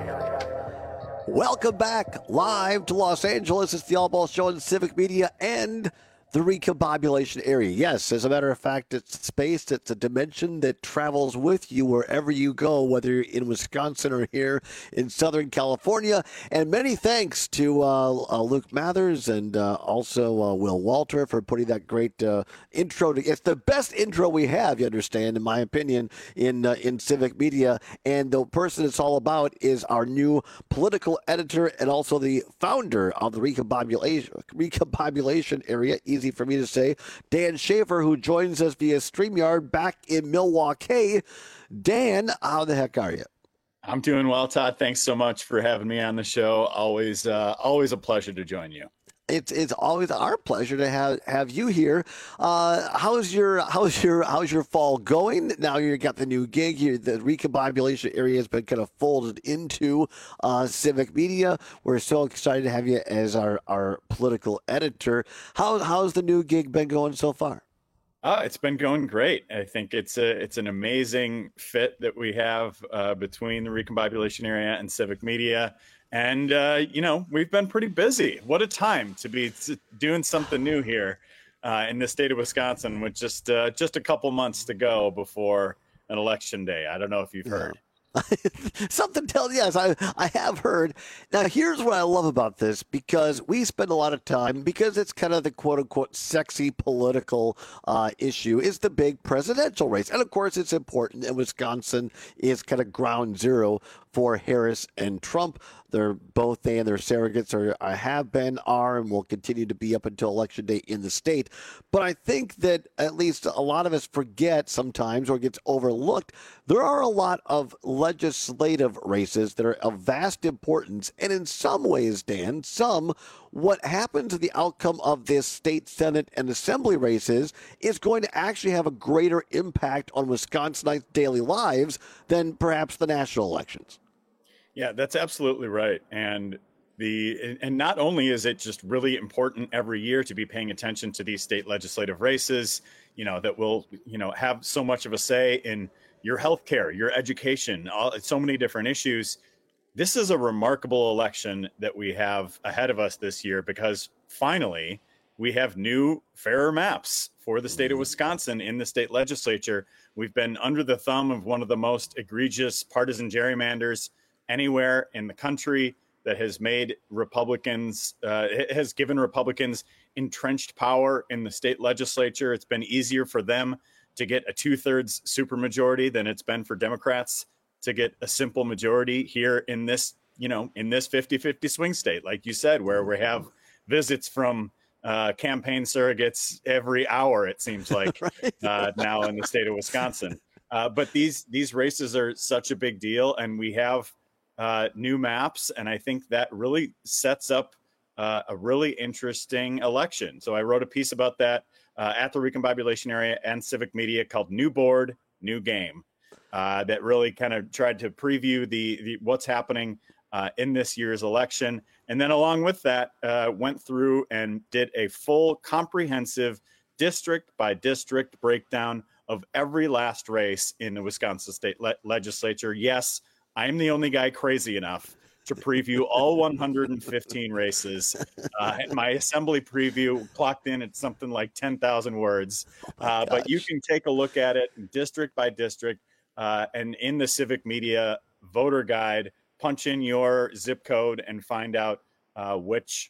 Welcome back live to Los Angeles. It's the All Ball Show on Civic Media and the recombobulation area. Yes, as a matter of fact, it's space. It's a dimension that travels with you wherever you go, whether you're in Wisconsin or here in Southern California. And many thanks to uh, uh, Luke Mathers and uh, also uh, Will Walter for putting that great uh, intro. To, it's the best intro we have, you understand, in my opinion, in uh, in Civic Media. And the person it's all about is our new political editor and also the founder of the recombobulation, recombobulation area. Easy for me to say, Dan Schaefer, who joins us via StreamYard back in Milwaukee. Dan, how the heck are you? I'm doing well, Todd. Thanks so much for having me on the show. Always, uh, always a pleasure to join you. It's it's always our pleasure to have have you here. Uh, how's your how's your how's your fall going? Now you got the new gig here. The recombobulation area has been kind of folded into uh, Civic Media. We're so excited to have you as our, our political editor. How how's the new gig been going so far? Uh, it's been going great. I think it's a it's an amazing fit that we have uh, between the recombobulation area and Civic Media. And, uh, you know, we've been pretty busy. What a time to be doing something new here uh, in the state of Wisconsin with just uh, just a couple months to go before an election day. I don't know if you've heard. Something tells yes, I I have heard. Now, here's what I love about this, because we spend a lot of time, because it's kind of the quote-unquote sexy political uh, issue, is the big presidential race. And, of course, it's important, and Wisconsin is kind of ground zero for Harris and Trump. They're both, they and their surrogates are, are have been, are, and will continue to be up until Election Day in the state. But I think that at least a lot of us forget sometimes, or gets overlooked, there are a lot of legislative races that are of vast importance. And in some ways, Dan, some, what happens to the outcome of this state Senate and Assembly races is going to actually have a greater impact on Wisconsinites' daily lives than perhaps the national elections. Yeah, that's absolutely right. And the and not only is it just really important every year to be paying attention to these state legislative races, you know, that will, you know, have so much of a say in your healthcare, your education, all, so many different issues. This is a remarkable election that we have ahead of us this year, because finally we have new, fairer maps for the state of Wisconsin in the state legislature. We've been under the thumb of one of the most egregious partisan gerrymanders anywhere in the country that has made Republicans, uh, has given Republicans entrenched power in the state legislature. It's been easier for them to get a two-thirds supermajority than it's been for Democrats to get a simple majority here in this, you know, in this fifty-fifty swing state, like you said, where we have visits from uh, campaign surrogates every hour, it seems like, right. uh, now in the state of Wisconsin. Uh, but these these races are such a big deal, and we have Uh, new maps, and I think that really sets up uh, a really interesting election. So I wrote a piece about that uh, at the recombobulation area and Civic Media called "New Board, New Game," uh, that really kind of tried to preview the, the what's happening uh, in this year's election, and then along with that, uh, went through and did a full, comprehensive, district by district breakdown of every last race in the Wisconsin state le- legislature. Yes, I'm the only guy crazy enough to preview all one hundred fifteen races. Uh, my assembly preview clocked in at something like ten thousand words. Uh, oh, but you can take a look at it district by district. Uh, and in the Civic Media voter guide, punch in your zip code and find out uh, which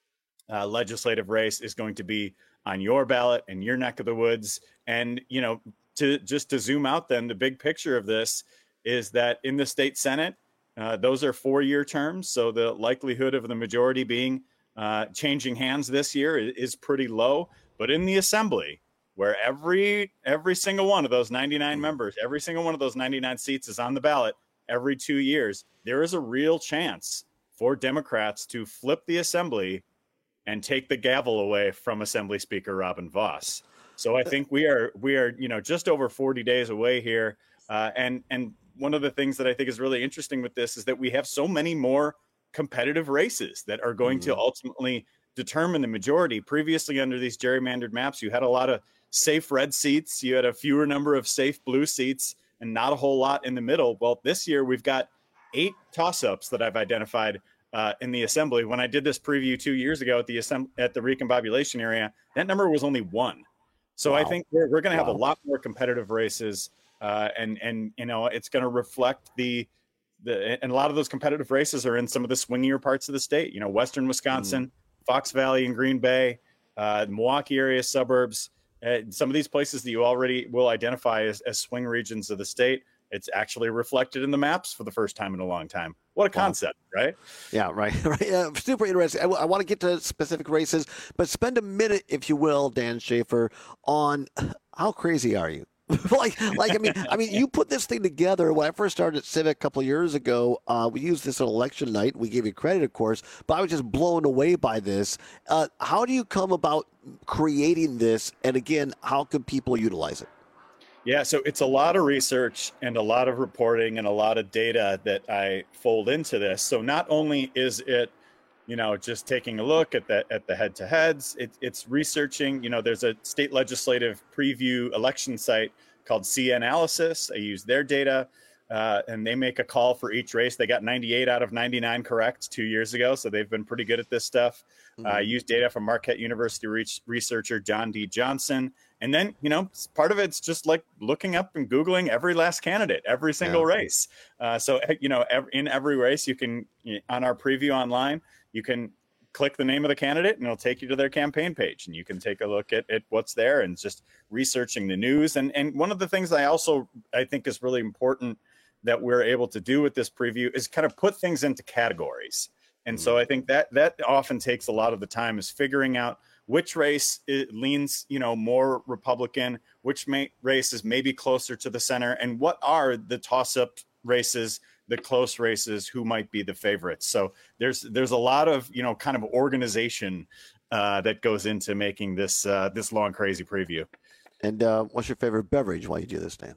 uh, legislative race is going to be on your ballot in your neck of the woods. And, you know, to just to zoom out then, the big picture of this is that in the state Senate, uh, those are four-year terms. So the likelihood of the majority being uh, changing hands this year is pretty low. But in the Assembly, where every every single one of those ninety-nine members, every single one of those ninety-nine seats is on the ballot, every two years, there is a real chance for Democrats to flip the assembly and take the gavel away from Assembly Speaker Robin Vos. So I think we are we are you know just over forty days away here, uh, and and one of the things that I think is really interesting with this is that we have so many more competitive races that are going mm-hmm. to ultimately determine the majority. Previously, under these gerrymandered maps, you had a lot of safe red seats, you had a fewer number of safe blue seats, and not a whole lot in the middle. Well, this year we've got eight toss-ups that I've identified uh, in the assembly. When I did this preview two years ago at the assemb- at the recombobulation area, that number was only one. So wow. I think we're, we're going to have wow. a lot more competitive races, uh, and and you know it's going to reflect the the and a lot of those competitive races are in some of the swingier parts of the state. You know, Western Wisconsin, mm. Fox Valley and Green Bay, uh, the Milwaukee area suburbs. Uh, some of these places that you already will identify as, as swing regions of the state, it's actually reflected in the maps for the first time in a long time. What a concept, wow. right? Yeah, right. right. Uh, super interesting. I, w- I want to get to specific races, but spend a minute, if you will, Dan Schaefer, on how crazy are you? like, like I mean, I mean, you put this thing together. When I first started at Civic a couple of years ago, uh, we used this on election night. We gave you credit, of course, but I was just blown away by this. Uh, how do you come about creating this? And again, how can people utilize it? Yeah, so it's a lot of research and a lot of reporting and a lot of data that I fold into this. So not only is it, you know, just taking a look at the at the head-to-heads, it, it's researching. You know, there's a state legislative preview election site called C Analysis. I use their data, uh, and they make a call for each race. They got ninety-eight out of ninety-nine correct two years ago, so they've been pretty good at this stuff. Mm-hmm. Uh, I use data from Marquette University re- researcher John D. Johnson. And then, you know, part of it's just like looking up and Googling every last candidate, every single yeah. race. Uh, so, you know, ev- in every race, you can, on our preview online, you can click the name of the candidate and it'll take you to their campaign page. And you can take a look at, at what's there and just researching the news. And, and one of the things I also, I think is really important that we're able to do with this preview is kind of put things into categories. And mm-hmm. so I think that that often takes a lot of the time is figuring out which race it leans, you know, more Republican, which may, race is maybe closer to the center, and what are the toss-up races, the close races, who might be the favorites. So there's there's a lot of, you know, kind of organization uh, that goes into making this uh, this long, crazy preview. And uh, what's your favorite beverage while you do this, Dan?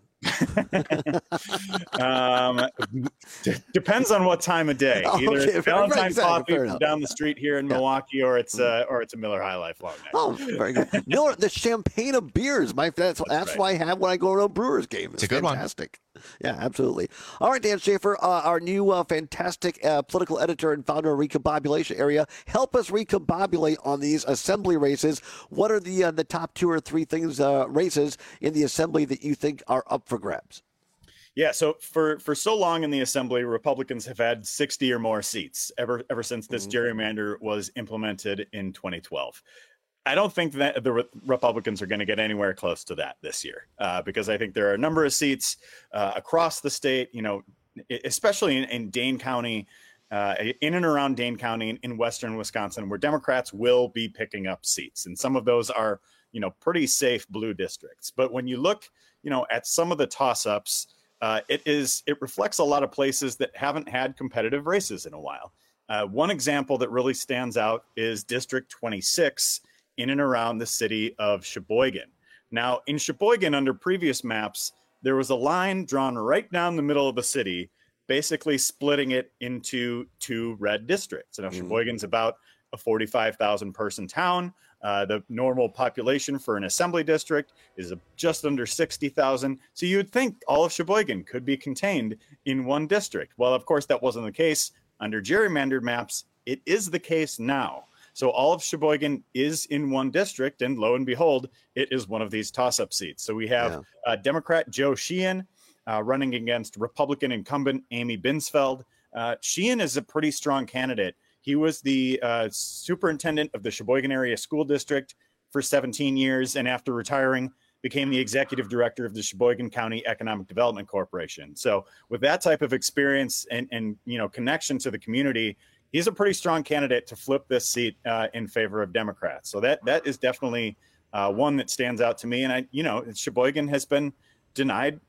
um, d- depends on what time of day. Either okay, it's Valentine's exactly, coffee from down the street here in yeah. Milwaukee, or it's uh, or it's a Miller High Life long neck. Oh, very good. Miller, the champagne of beers. My that's that's, that's right. what I have when I go to a Brewers game. It's, it's a good fantastic. One. Yeah, absolutely. All right, Dan Schaefer, uh, our new uh, fantastic uh, political editor and founder of Recombobulation Area. Help us recombobulate on these assembly races. What are the uh, the top two or three things uh, races in the assembly that you think are up for grabs? Yeah, so for, for so long in the assembly, Republicans have had sixty or more seats ever ever since this mm-hmm. gerrymander was implemented in twenty twelve. I don't think that the Re- Republicans are going to get anywhere close to that this year, uh, because I think there are a number of seats uh, across the state, you know, especially in, in Dane County, uh, in and around Dane County in, in western Wisconsin, where Democrats will be picking up seats. And some of those are, you know, pretty safe blue districts. But when you look, you know, at some of the toss-ups, uh, it is it reflects a lot of places that haven't had competitive races in a while. Uh, one example that really stands out is District twenty-six, in and around the city of Sheboygan. Now, in Sheboygan, under previous maps, there was a line drawn right down the middle of the city, basically splitting it into two red districts. Now, mm. Sheboygan's about a forty-five thousand person town. Uh, the normal population for an assembly district is just under sixty thousand. So you'd think all of Sheboygan could be contained in one district. Well, of course, that wasn't the case. Under gerrymandered maps, it is the case now. So all of Sheboygan is in one district, and lo and behold, it is one of these toss-up seats. So we have yeah. uh, Democrat Joe Sheehan uh, running against Republican incumbent Amy Binsfeld. Uh, Sheehan is a pretty strong candidate. He was the uh, superintendent of the Sheboygan Area School District for seventeen years, and after retiring, became the executive director of the Sheboygan County Economic Development Corporation. So with that type of experience and, and you know connection to the community, he's a pretty strong candidate to flip this seat uh, in favor of Democrats. So that that is definitely uh, one that stands out to me. And I, you know, Sheboygan has been denied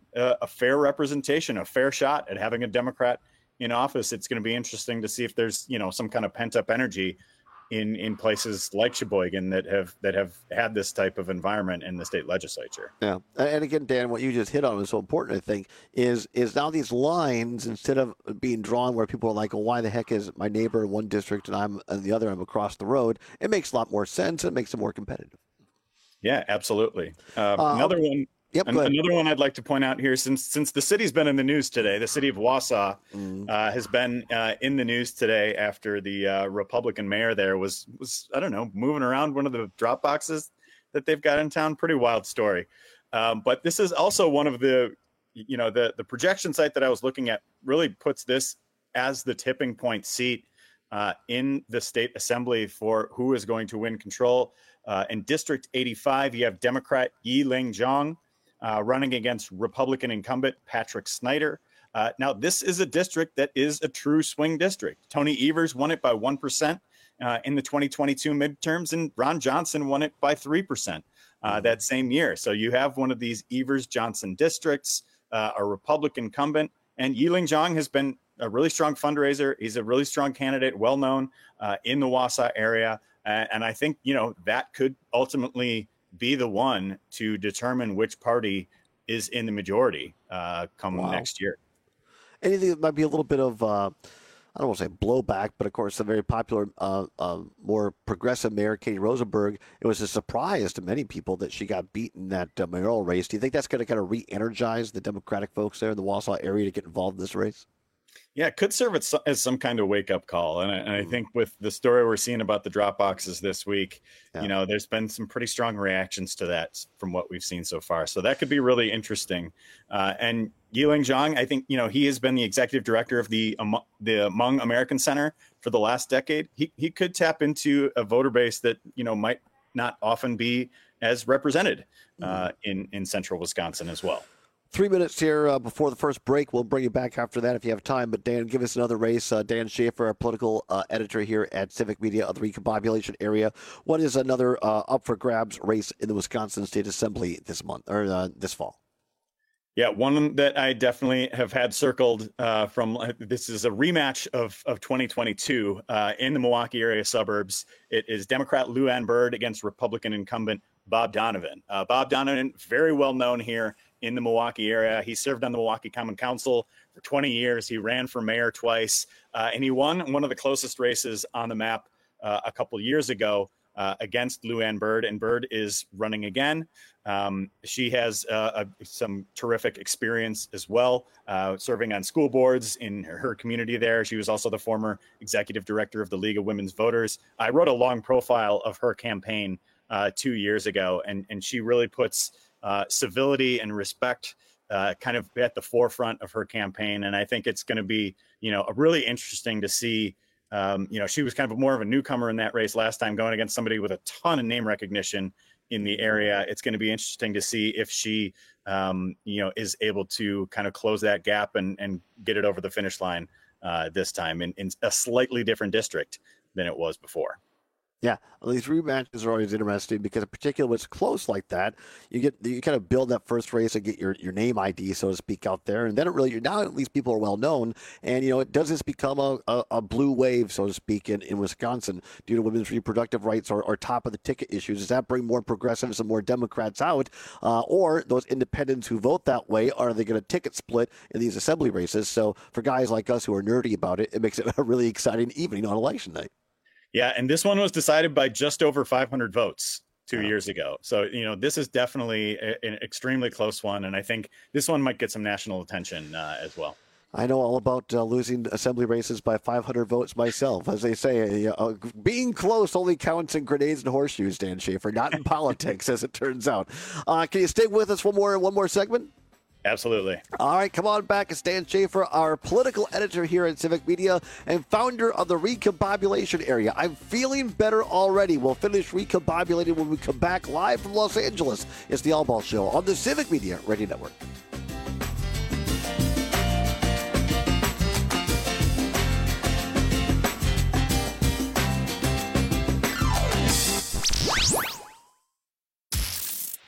a, a fair representation, a fair shot at having a Democrat in office. It's going to be interesting to see if there's, you know, some kind of pent up energy in, in places like Sheboygan that have that have had this type of environment in the state legislature. Yeah. And again, Dan, what you just hit on was so important, I think, is is now these lines, instead of being drawn where people are like, well, why the heck is my neighbor in one district and I'm in the other, I'm across the road? It makes a lot more sense. It makes it more competitive. Yeah, absolutely. Uh, Uh, another one. Yep, an- go ahead. another one I'd like to point out here, since since the city's been in the news today, the city of Wausau Mm-hmm. uh, has been uh, in the news today after the uh, Republican mayor there was was I don't know moving around one of the drop boxes that they've got in town. Pretty wild story. Um, but this is also one of the you know the the projection site that I was looking at really puts this as the tipping point seat uh, in the state assembly for who is going to win control. Uh, in District eighty-five, you have Democrat Yi-Ling Zhang uh, running against Republican incumbent Patrick Snyder. Uh, now, this is a district that is a true swing district. Tony Evers won it by one percent uh, in the twenty twenty-two midterms, and Ron Johnson won it by three percent uh, that same year. So you have one of these Evers-Johnson districts, uh, a Republican incumbent, and Yi-Ling Zhang has been a really strong fundraiser. He's a really strong candidate, well-known uh, in the Wausau area. Uh, and I think, you know, that could ultimately be the one to determine which party is in the majority uh, come Wow. next year. Anything that might be a little bit of, uh, I don't want to say blowback, but of course, the very popular, uh, uh, more progressive mayor, Katie Rosenberg, it was a surprise to many people that she got beaten in that uh, mayoral race. Do you think that's going to kind of re-energize the Democratic folks there in the Wausau area to get involved in this race? Yeah, it could serve as so- as some kind of wake up call. And I, and I think with the story we're seeing about the drop boxes this week, Yeah. you know, there's been some pretty strong reactions to that from what we've seen so far. So that could be really interesting. Uh, and Yi-Ling Zhang, I think, you know, he has been the executive director of the, um, the Hmong American Center for the last decade. He, he could tap into a voter base that, you know, might not often be as represented uh, in, in central Wisconsin as well. Three minutes here uh, before the first break. We'll bring you back after that if you have time. But Dan, give us another race. Uh, Dan Schaefer, our political uh, editor here at Civic Media of the Recombobulation area. What is another uh, up for grabs race in the Wisconsin State Assembly this month or uh, this fall? Yeah, one that I definitely have had circled uh, from this is a rematch of, of twenty twenty-two uh, in the Milwaukee area suburbs. It is Democrat Lou Ann Bird against Republican incumbent Bob Donovan. Uh, Bob Donovan, very well known here in the Milwaukee area. He served on the Milwaukee Common Council for twenty years. He ran for mayor twice, uh, and he won one of the closest races on the map uh, a couple years ago uh, against Lou Ann Bird, and Bird is running again. Um, she has uh, a, some terrific experience as well, uh, serving on school boards in her, her community there. She was also the former executive director of the League of Women's Voters. I wrote a long profile of her campaign uh, two years ago, and, and she really puts uh, civility and respect uh, kind of at the forefront of her campaign. And I think it's going to be, you know, a really interesting to see. Um, you know, she was kind of more of a newcomer in that race last time, going against somebody with a ton of name recognition in the area. It's going to be interesting to see if she, um, you know, is able to kind of close that gap and, and get it over the finish line uh, this time in, in a slightly different district than it was before. Yeah, well, these rematches are always interesting because, in particular, when it's close like that, you get you kind of build that first race and get your, your name I D, so to speak, out there, and then it really now at least people are well known, and you know it does this become a, a, a blue wave, so to speak, in, in Wisconsin due to women's reproductive rights or, or top of the ticket issues. Does that bring more progressives and more Democrats out, uh, or those independents who vote that way, are they going to ticket split in these assembly races? So for guys like us who are nerdy about it, it makes it a really exciting evening on election night. Yeah, and this one was decided by just over five hundred votes two years ago. So, you know, this is definitely a, an extremely close one, and I think this one might get some national attention uh, as well. I know all about uh, losing assembly races by five hundred votes myself. As they say, uh, uh, being close only counts in grenades and horseshoes, Dan Schaefer, not in politics, as it turns out. Uh, can you stay with us one more, one more segment? Absolutely. All right, come on back. It's Dan Schaefer, our political editor here at Civic Media and founder of the Recombobulation Area. I'm feeling better already. We'll finish recombobulating when we come back live from Los Angeles. It's the All Ball Show on the Civic Media Radio Network.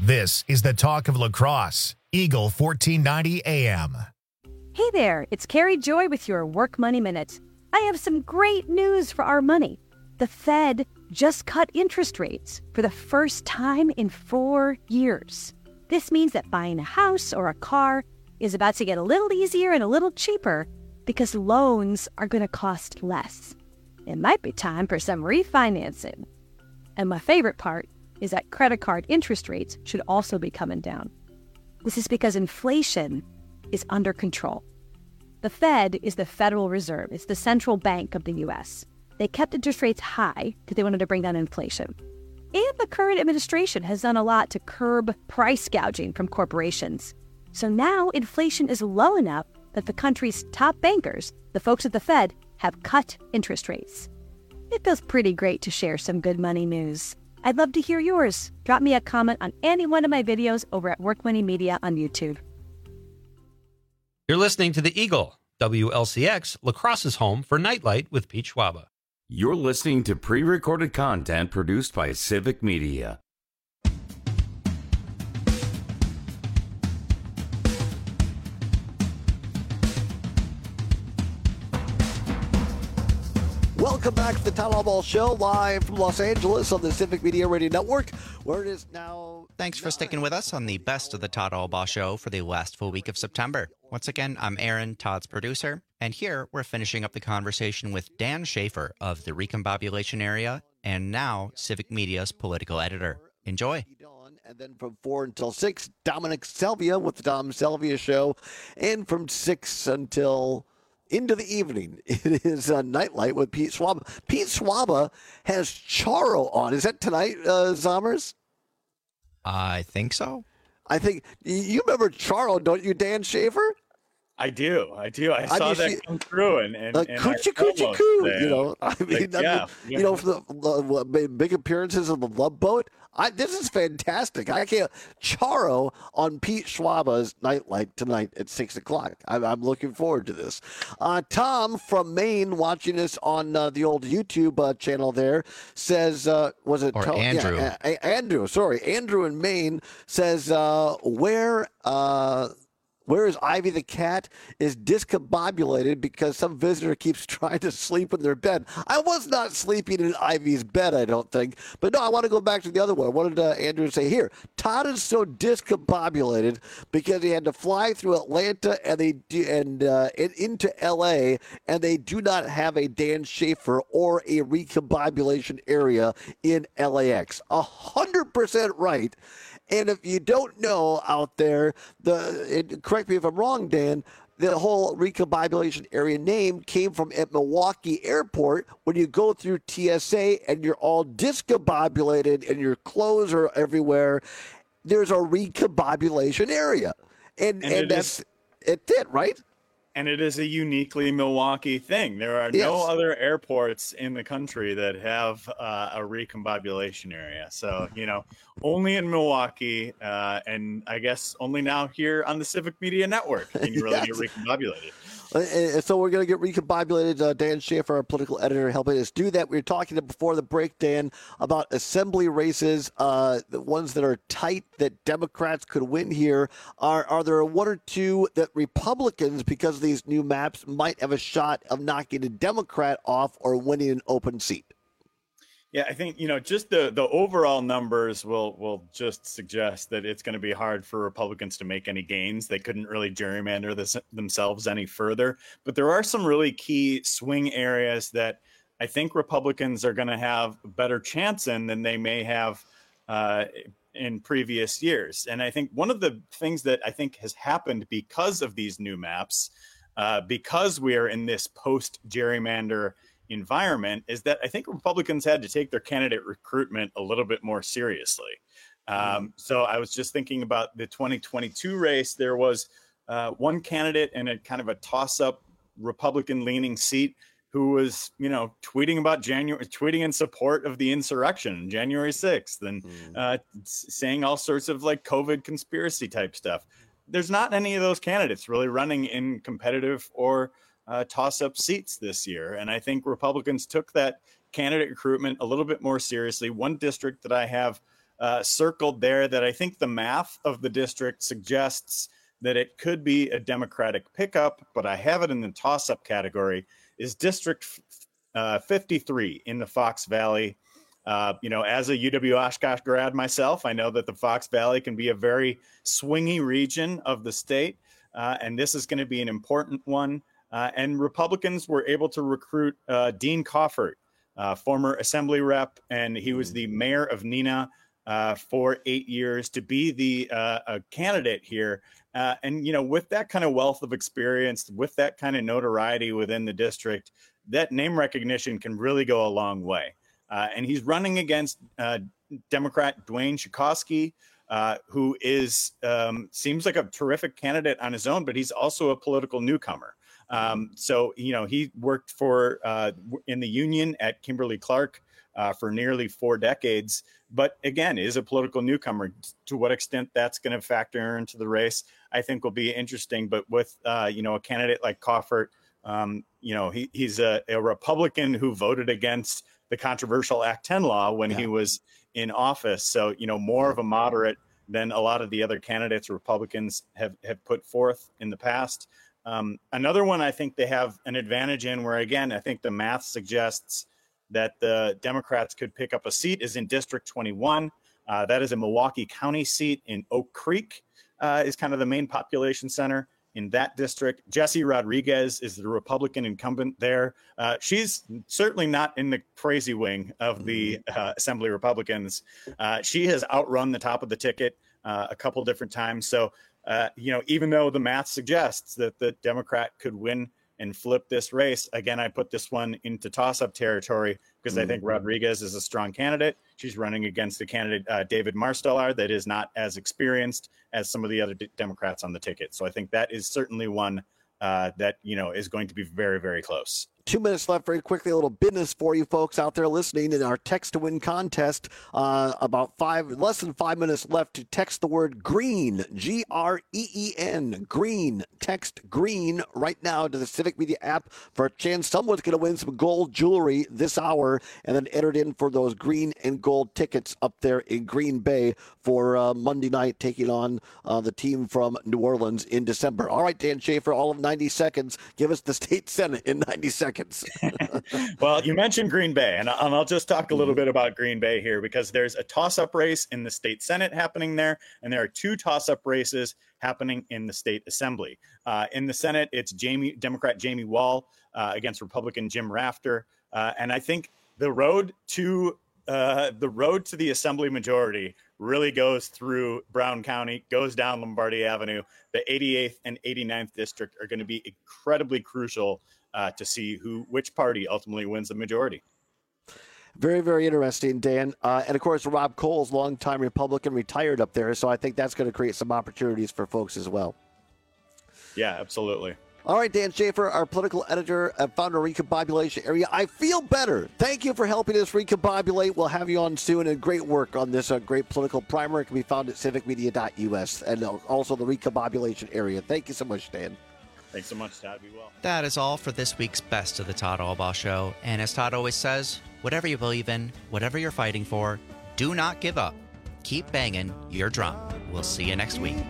This is the talk of lacrosse. Eagle fourteen ninety A M. Hey there, it's Carrie Joy with your Work Money Minute. I have some great news for our money. The Fed just cut interest rates for the first time in four years. This means that buying a house or a car is about to get a little easier and a little cheaper because loans are going to cost less. It might be time for some refinancing. And my favorite part is that credit card interest rates should also be coming down. This is because inflation is under control. The Fed is the Federal Reserve. It's the central bank of the U S. They kept interest rates high because they wanted to bring down inflation. And the current administration has done a lot to curb price gouging from corporations. So now inflation is low enough that the country's top bankers, the folks at the Fed, have cut interest rates. It feels pretty great to share some good money news. I'd love to hear yours. Drop me a comment on any one of my videos over at Work Money Media on YouTube. You're listening to The Eagle, W L C X, Lacrosse's home for Nightlight with Pete Schwaba. You're listening to pre-recorded content produced by Civic Media. Welcome back to the Town Hall Ball Show, live from Los Angeles on the Civic Media Radio Network, where it is now... Thanks for sticking with us on the best of the Todd Albaugh Show for the last full week of September. Once again, I'm Aaron, Todd's producer, and here we're finishing up the conversation with Dan Schaefer of the Recombobulation Area and now Civic Media's political editor. Enjoy. And then from four until six, Dominic Selvia with the Dom Selvia Show, and from six until... into the evening, it is a Nightlight with Pete Schwaba. Pete Schwaba has Charo on. Is that tonight, uh, Zommers? I think so. I think you remember Charo, don't you, Dan Schaefer? I do, I do. I, I saw mean, that she, come through, and and, uh, and coochie coochie coo. You know, I mean, like, I yeah, mean, yeah. you know, for the, the big appearances of the Love Boat. I, this is fantastic. I can't Charo on Pete Schwaba's Nightlight tonight at six o'clock. I'm, I'm looking forward to this. Uh, Tom from Maine, watching us on uh, the old YouTube uh, channel there, says, uh, was it or Tom? Andrew? Yeah, uh, Andrew, sorry, Andrew in Maine says, uh, where. Uh, Whereas Ivy the cat is discombobulated because some visitor keeps trying to sleep in their bed. I was not sleeping in Ivy's bed, I don't think. But no, I want to go back to the other one. What did uh, Andrew say here? Todd is so discombobulated because he had to fly through Atlanta and they do, and, uh, and into L A, and they do not have a Dan Schaefer or a recombobulation area in L A X. A hundred percent right. And if you don't know out there, the it, correct me if I'm wrong, Dan, the whole recombobulation area name came from at Milwaukee Airport when you go through T S A and you're all discombobulated and your clothes are everywhere. There's a recombobulation area. And, and, and that's is, it did, right? And it is a uniquely Milwaukee thing. There are yes. no other airports in the country that have uh, a recombobulation area. So, you know, only in Milwaukee, uh, and I guess only now here on the Civic Media Network can you really yes. get recombobulated. And so we're going to get recombobulated. Uh, Dan Schaefer, our political editor, helping us do that. We were talking before the break, Dan, about assembly races, uh, the ones that are tight that Democrats could win here. Are are there one or two that Republicans, because of these new maps, might have a shot of knocking a Democrat off or winning an open seat? Yeah, I think, you know, just the, the overall numbers will will just suggest that it's going to be hard for Republicans to make any gains. They couldn't really gerrymander this themselves any further. But there are some really key swing areas that I think Republicans are going to have a better chance in than they may have uh, in previous years. And I think one of the things that I think has happened because of these new maps, uh, because we are in this post-gerrymander environment, is that I think Republicans had to take their candidate recruitment a little bit more seriously. Um, so I was just thinking about the twenty twenty-two race. There was uh, one candidate in a kind of a toss-up Republican leaning seat who was, you know, tweeting about January, tweeting in support of the insurrection, January sixth, and mm. uh, saying all sorts of like COVID conspiracy type stuff. There's not any of those candidates really running in competitive or Uh, toss-up seats this year. And I think Republicans took that candidate recruitment a little bit more seriously. One district that I have uh, circled there that I think the math of the district suggests that it could be a Democratic pickup, but I have it in the toss-up category, is District uh, fifty-three in the Fox Valley. Uh, you know, as a U W-Oshkosh grad myself, I know that the Fox Valley can be a very swingy region of the state, uh, and this is going to be an important one. Uh, and Republicans were able to recruit uh, Dean Coffert, uh, former Assembly rep, and he was the mayor of Neenah uh, for eight years, to be the uh, a candidate here. Uh, and, you know, with that kind of wealth of experience, with that kind of notoriety within the district, that name recognition can really go a long way. Uh, and he's running against uh, Democrat Dwayne Schakowsky, uh, who is um, seems like a terrific candidate on his own, but he's also a political newcomer. Um, so, you know, he worked for uh, in the union at Kimberly-Clark uh, for nearly four decades, but again, is a political newcomer. To what extent that's going to factor into the race, I think will be interesting. But with, uh, you know, a candidate like Coffert, um, you know, he, he's a, a Republican who voted against the controversial Act ten law when yeah. he was in office. So, you know, more of a moderate than a lot of the other candidates Republicans have, have put forth in the past. Um, another one I think they have an advantage in, where, again, I think the math suggests that the Democrats could pick up a seat, is in District twenty-one. Uh, that is a Milwaukee County seat in Oak Creek, uh, is kind of the main population center in that district. Jessie Rodriguez is the Republican incumbent there. Uh, she's certainly not in the crazy wing of the uh, Assembly Republicans. Uh, she has outrun the top of the ticket uh, a couple different times. So, uh, you know, even though the math suggests that the Democrat could win and flip this race, again, I put this one into toss-up territory because mm-hmm. I think Rodriguez is a strong candidate. She's running against a candidate, uh, David Marsteller, that is not as experienced as some of the other d- Democrats on the ticket. So I think that is certainly one uh, that, you know, is going to be very, very close. Two minutes left. Very quickly, a little business for you folks out there listening in our text to win contest. Uh, about five, less than five minutes left to text the word green, G R E E N, green. Text green right now to the Civic Media app for a chance. Someone's going to win some gold jewelry this hour, and then entered in for those green and gold tickets up there in Green Bay for uh, Monday night, taking on uh, the team from New Orleans in December. All right, Dan Schaefer, all of ninety seconds. Give us the state senate in ninety seconds. Well, you mentioned Green Bay, and I'll just talk a little bit about Green Bay here, because there's a toss-up race in the state Senate happening there, and there are two toss-up races happening in the state Assembly. Uh, in the Senate, it's Jamie, Democrat Jamie Wall uh, against Republican Jim Rafter, uh, and I think the road to uh, the road to the Assembly majority really goes through Brown County, goes down Lombardi Avenue. The eighty-eighth and eighty-ninth district are going to be incredibly crucial Uh, to see who, which party ultimately wins the majority. Very, very interesting, Dan. Uh, and, of course, Rob Cole's longtime Republican, retired up there, so I think that's going to create some opportunities for folks as well. Yeah, absolutely. All right, Dan Schaefer, our political editor and founder of Recombobulation Area. I feel better. Thank you for helping us recombobulate. We'll have you on soon, and great work on this uh, great political primer. It can be found at civic media dot U S and also the Recombobulation Area. Thank you so much, Dan. Thanks so much, Todd. Be well. That is all for this week's Best of the Todd Albaugh Show. And as Todd always says, whatever you believe in, whatever you're fighting for, do not give up. Keep banging your drum. We'll see you next week.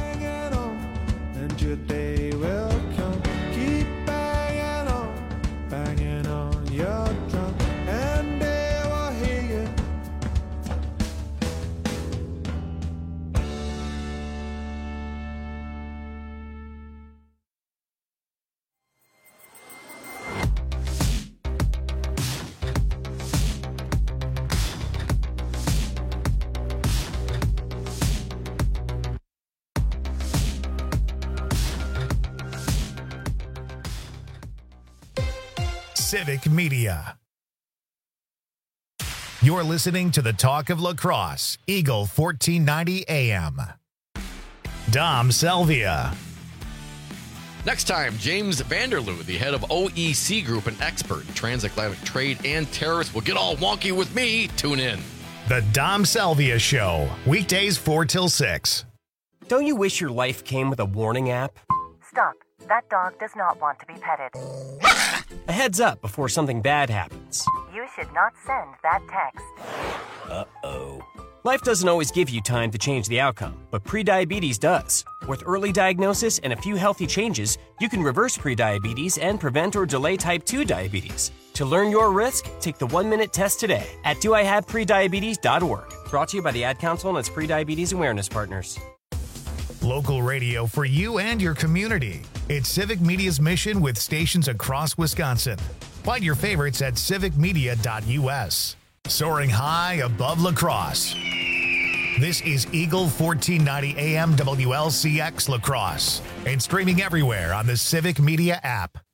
And your day will come. Keep banging on, banging on your drum, and they will hear you. Civic Media. You're listening to the Talk of La Crosse, Eagle fourteen ninety A M. Dom Salvia. Next time, James Vanderloo, the head of O E C Group and expert in transatlantic trade and tariffs, will get all wonky with me. Tune in. The Dom Salvia Show, weekdays four till six. Don't you wish your life came with a warning app? Stop. That dog does not want to be petted. A heads up before something bad happens. You should not send that text. Uh-oh. Life doesn't always give you time to change the outcome, but prediabetes does. With early diagnosis and a few healthy changes, you can reverse prediabetes and prevent or delay type two diabetes. To learn your risk, take the one-minute test today at do I have prediabetes dot org. Brought to you by the Ad Council and its prediabetes awareness partners. Local radio for you and your community. It's Civic Media's mission with stations across Wisconsin. Find your favorites at civic media dot u s. Soaring high above La Crosse. This is Eagle fourteen ninety A M W L C X La Crosse and streaming everywhere on the Civic Media app.